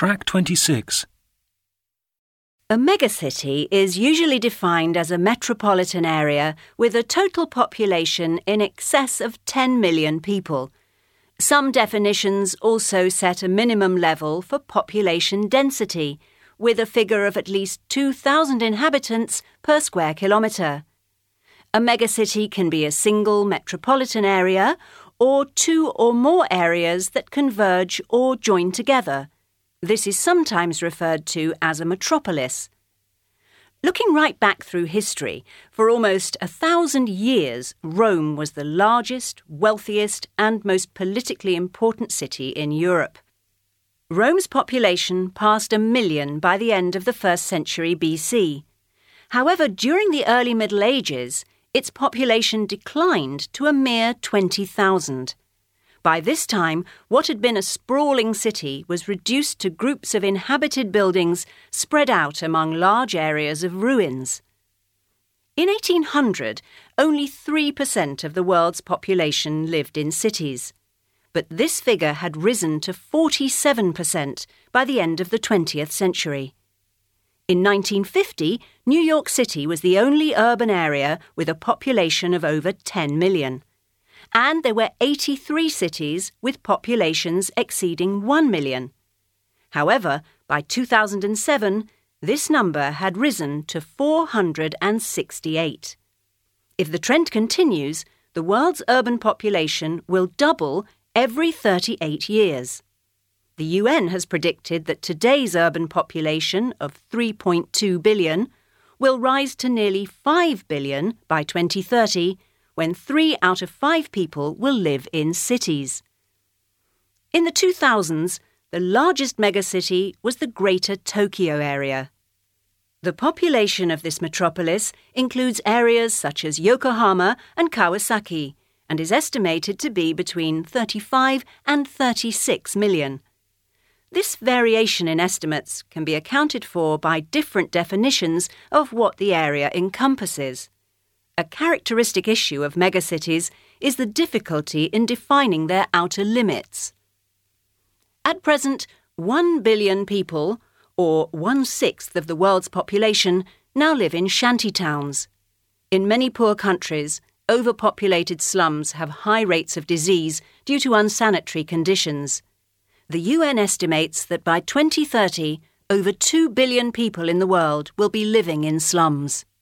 Track 26. A megacity is usually defined as a metropolitan area with a total population in excess of 10 million people. Some definitions also set a minimum level for population density, with a figure of at least 2,000 inhabitants per square kilometre. A megacity can be a single metropolitan area or two or more areas that converge or join together. This is sometimes referred to as a metropolis. Looking right back through history, for almost 1,000 years, Rome was the largest, wealthiest, and most politically important city in Europe. Rome's population passed 1 million by the end of the 1st century BC. However, during the early Middle Ages, its population declined to a mere 20,000. By this time, what had been a sprawling city was reduced to groups of inhabited buildings spread out among large areas of ruins. In 1800, only 3% of the world's population lived in cities, but this figure had risen to 47% by the end of the 20th century. In 1950, New York City was the only urban area with a population of over 10 million. And there were 83 cities with populations exceeding 1 million. However, by 2007, this number had risen to 468. If the trend continues, the world's urban population will double every 38 years. The UN has predicted that today's urban population of 3.2 billion will rise to nearly 5 billion by 2030, when 3 out of 5 people will live in cities. In the 2000s, the largest megacity was the Greater Tokyo area. The population of this metropolis includes areas such as Yokohama and Kawasaki, and is estimated to be between 35 and 36 million. This variation in estimates can be accounted for by different definitions of what the area encompasses. A characteristic issue of megacities is the difficulty in defining their outer limits. At present, 1 billion people, or 1/6 of the world's population, now live in shantytowns. In many poor countries, overpopulated slums have high rates of disease due to unsanitary conditions. The UN estimates that by 2030, over 2 billion people in the world will be living in slums.